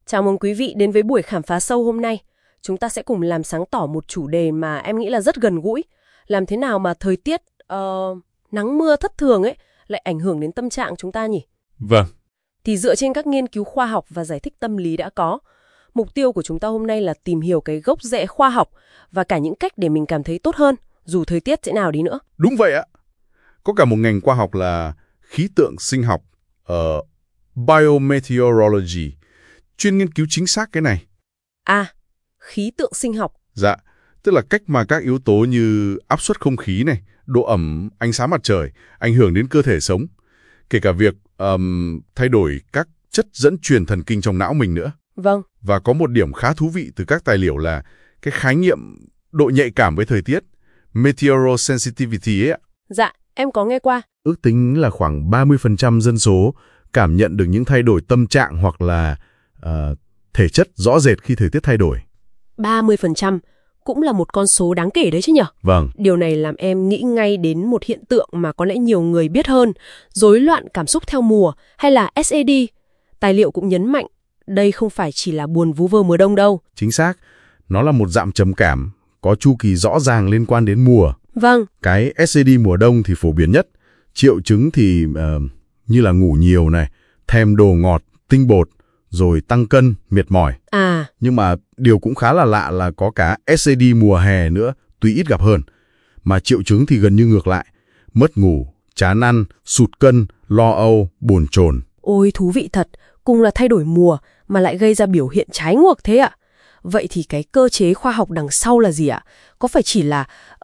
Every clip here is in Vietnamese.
Chào mừng quý vị đến với buổi khám phá sâu hôm nay. Chúng ta sẽ cùng làm sáng tỏ một chủ đề mà em nghĩ là rất gần gũi. Làm thế nào mà thời tiết nắng mưa thất thường ấy lại ảnh hưởng đến tâm trạng chúng ta nhỉ? Vâng. Thì dựa trên các nghiên cứu khoa học và giải thích tâm lý đã có, mục tiêu của chúng ta hôm nay là tìm hiểu cái gốc rễ khoa học và cả những cách để mình cảm thấy tốt hơn, dù thời tiết thế nào đi nữa. Đúng vậy ạ. Có cả một ngành khoa học là khí tượng sinh học, biometeorology, chuyên nghiên cứu chính xác cái này. À, khí tượng sinh học. Dạ, tức là cách mà các yếu tố như áp suất không khí này, độ ẩm, ánh sáng mặt trời ảnh hưởng đến cơ thể sống, kể cả việc thay đổi các chất dẫn truyền thần kinh trong não mình nữa. Vâng. Và có một điểm khá thú vị từ các tài liệu là cái khái niệm độ nhạy cảm với thời tiết, meteorosensitivity ấy ạ. Dạ, em có nghe qua. Ước tính là khoảng 30% dân số cảm nhận được những thay đổi tâm trạng hoặc là thể chất rõ rệt khi thời tiết thay đổi. 30% cũng là một con số đáng kể đấy chứ nhỉ? Vâng. Điều này làm em nghĩ ngay đến một hiện tượng mà có lẽ nhiều người biết hơn, rối loạn cảm xúc theo mùa hay là SAD. Tài liệu cũng nhấn mạnh, đây không phải chỉ là buồn vu vơ mùa đông đâu. Chính xác, nó là một dạng trầm cảm, có chu kỳ rõ ràng liên quan đến mùa. Vâng. Cái SAD mùa đông thì phổ biến nhất. Triệu chứng thì như là ngủ nhiều này, thèm đồ ngọt, tinh bột, rồi tăng cân, mệt mỏi. À. Nhưng mà điều cũng khá là lạ là có cả SAD mùa hè nữa, tuy ít gặp hơn. Mà triệu chứng thì gần như ngược lại. Mất ngủ, chán ăn, sụt cân, lo âu, bồn chồn. Ôi thú vị thật, cùng là thay đổi mùa mà lại gây ra biểu hiện trái ngược thế ạ. Vậy thì cái cơ chế khoa học đằng sau là gì ạ? Có phải chỉ là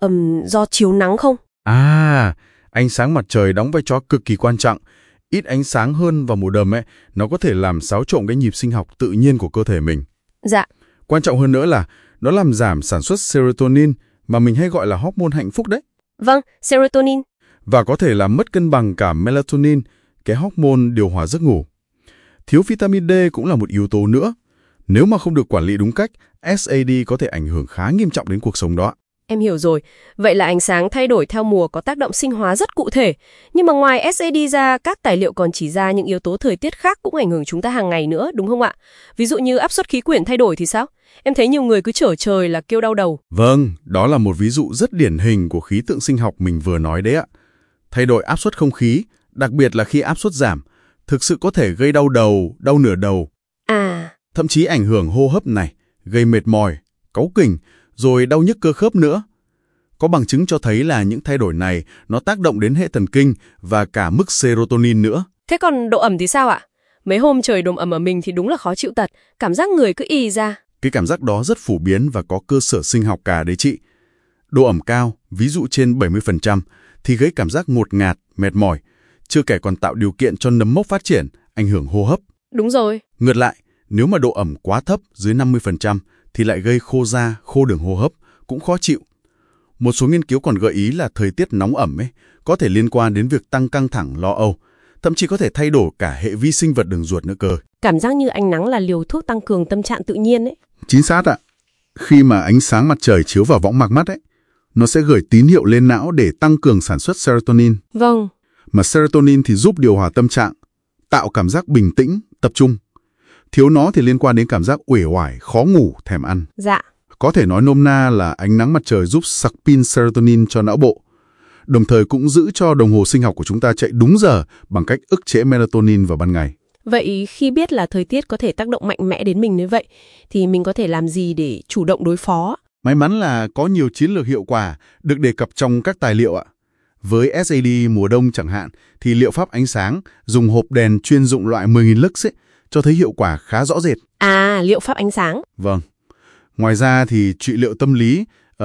do chiếu nắng không? À, ánh sáng mặt trời đóng vai trò cực kỳ quan trọng. Ít ánh sáng hơn vào mùa đông ấy, nó có thể làm xáo trộn cái nhịp sinh học tự nhiên của cơ thể mình. Dạ. Quan trọng hơn nữa là nó làm giảm sản xuất serotonin mà mình hay gọi là hormone hạnh phúc đấy. Vâng, serotonin. Và có thể làm mất cân bằng cả melatonin, cái hormone điều hòa giấc ngủ. Thiếu vitamin D cũng là một yếu tố nữa. Nếu mà không được quản lý đúng cách, SAD có thể ảnh hưởng khá nghiêm trọng đến cuộc sống đó. Em hiểu rồi. Vậy là ánh sáng thay đổi theo mùa có tác động sinh hóa rất cụ thể. Nhưng mà ngoài SAD ra, các tài liệu còn chỉ ra những yếu tố thời tiết khác cũng ảnh hưởng chúng ta hàng ngày nữa, đúng không ạ? Ví dụ như áp suất khí quyển thay đổi thì sao? Em thấy nhiều người cứ trở trời là kêu đau đầu. Vâng, đó là một ví dụ rất điển hình của khí tượng sinh học mình vừa nói đấy ạ. Thay đổi áp suất không khí, đặc biệt là khi áp suất giảm, thực sự có thể gây đau đầu, đau nửa đầu. À. Thậm chí ảnh hưởng hô hấp này, gây mệt mỏi, cáu kỉnh, rồi đau nhức cơ khớp nữa. Có bằng chứng cho thấy là những thay đổi này nó tác động đến hệ thần kinh và cả mức serotonin nữa. Thế còn độ ẩm thì sao ạ? Mấy hôm trời đồm ẩm ở mình thì đúng là khó chịu tật, cảm giác người cứ ì ra. Cái cảm giác đó rất phổ biến và có cơ sở sinh học cả đấy chị. Độ ẩm cao, ví dụ trên 70%, thì gây cảm giác ngột ngạt, mệt mỏi, chưa kể còn tạo điều kiện cho nấm mốc phát triển, ảnh hưởng hô hấp. Đúng rồi. Ngược lại, nếu mà độ ẩm quá thấp dưới 50% thì lại gây khô da, khô đường hô hấp, cũng khó chịu. Một số nghiên cứu còn gợi ý là thời tiết nóng ẩm ấy có thể liên quan đến việc tăng căng thẳng, lo âu, thậm chí có thể thay đổi cả hệ vi sinh vật đường ruột nữa cơ. Cảm giác như ánh nắng là liều thuốc tăng cường tâm trạng tự nhiên ấy. Chính xác ạ. Khi mà ánh sáng mặt trời chiếu vào võng mạc mắt ấy, nó sẽ gửi tín hiệu lên não để tăng cường sản xuất serotonin. Vâng. Mà serotonin thì giúp điều hòa tâm trạng, tạo cảm giác bình tĩnh, tập trung. Thiếu nó thì liên quan đến cảm giác uể oải, khó ngủ, thèm ăn. Dạ. Có thể nói nôm na là ánh nắng mặt trời giúp sạc pin serotonin cho não bộ, đồng thời cũng giữ cho đồng hồ sinh học của chúng ta chạy đúng giờ bằng cách ức chế melatonin vào ban ngày. Vậy khi biết là thời tiết có thể tác động mạnh mẽ đến mình như vậy, thì mình có thể làm gì để chủ động đối phó? May mắn là có nhiều chiến lược hiệu quả được đề cập trong các tài liệu ạ. Với SAD mùa đông chẳng hạn, thì liệu pháp ánh sáng dùng hộp đèn chuyên dụng loại 10.000 lux ấy, cho thấy hiệu quả khá rõ rệt. À, liệu pháp ánh sáng. Vâng. Ngoài ra thì trị liệu tâm lý,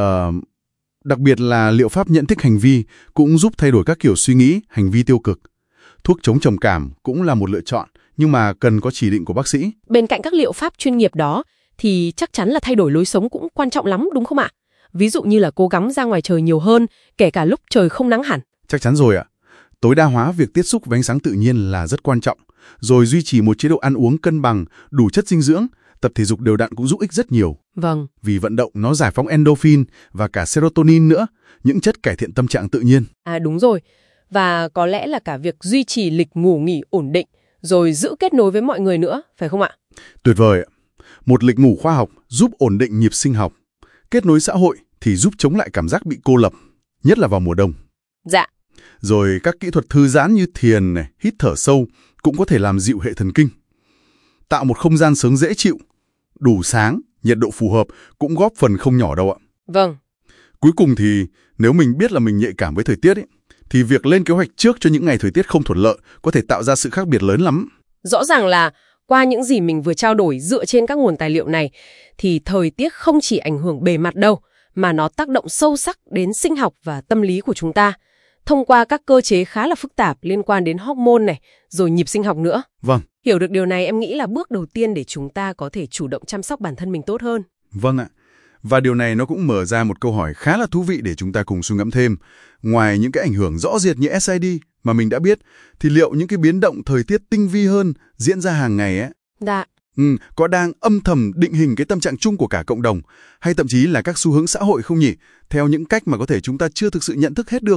đặc biệt là liệu pháp nhận thức hành vi cũng giúp thay đổi các kiểu suy nghĩ, hành vi tiêu cực. Thuốc chống trầm cảm cũng là một lựa chọn, nhưng mà cần có chỉ định của bác sĩ. Bên cạnh các liệu pháp chuyên nghiệp đó, thì chắc chắn là thay đổi lối sống cũng quan trọng lắm, đúng không ạ? Ví dụ như là cố gắng ra ngoài trời nhiều hơn, kể cả lúc trời không nắng hẳn. Chắc chắn rồi ạ. Tối đa hóa việc tiếp xúc với ánh sáng tự nhiên là rất quan trọng. Rồi duy trì một chế độ ăn uống cân bằng, đủ chất dinh dưỡng, tập thể dục đều đặn cũng giúp ích rất nhiều. Vâng. Vì vận động nó giải phóng endorphin và cả serotonin nữa, những chất cải thiện tâm trạng tự nhiên. À đúng rồi. Và có lẽ là cả việc duy trì lịch ngủ nghỉ ổn định, rồi giữ kết nối với mọi người nữa, phải không ạ? Tuyệt vời ạ. Một lịch ngủ khoa học giúp ổn định nhịp sinh học. Kết nối xã hội thì giúp chống lại cảm giác bị cô lập, nhất là vào mùa đông. Dạ. Rồi các kỹ thuật thư giãn như thiền này, hít thở sâu cũng có thể làm dịu hệ thần kinh. Tạo một không gian sống dễ chịu, đủ sáng, nhiệt độ phù hợp cũng góp phần không nhỏ đâu ạ. Vâng. Cuối cùng thì nếu mình biết là mình nhạy cảm với thời tiết ấy, thì việc lên kế hoạch trước cho những ngày thời tiết không thuận lợi có thể tạo ra sự khác biệt lớn lắm. Rõ ràng là qua những gì mình vừa trao đổi dựa trên các nguồn tài liệu này thì thời tiết không chỉ ảnh hưởng bề mặt đâu, mà nó tác động sâu sắc đến sinh học và tâm lý của chúng ta, thông qua các cơ chế khá là phức tạp liên quan đến hormone này, rồi nhịp sinh học nữa. Vâng. Hiểu được điều này em nghĩ là bước đầu tiên để chúng ta có thể chủ động chăm sóc bản thân mình tốt hơn. Vâng ạ. Và điều này nó cũng mở ra một câu hỏi khá là thú vị để chúng ta cùng suy ngẫm thêm. Ngoài những cái ảnh hưởng rõ rệt như SID mà mình đã biết, thì liệu những cái biến động thời tiết tinh vi hơn diễn ra hàng ngày ấy, Dạ. có đang âm thầm định hình cái tâm trạng chung của cả cộng đồng, hay thậm chí là các xu hướng xã hội không nhỉ? Theo những cách mà có thể chúng ta chưa thực sự nhận thức hết được.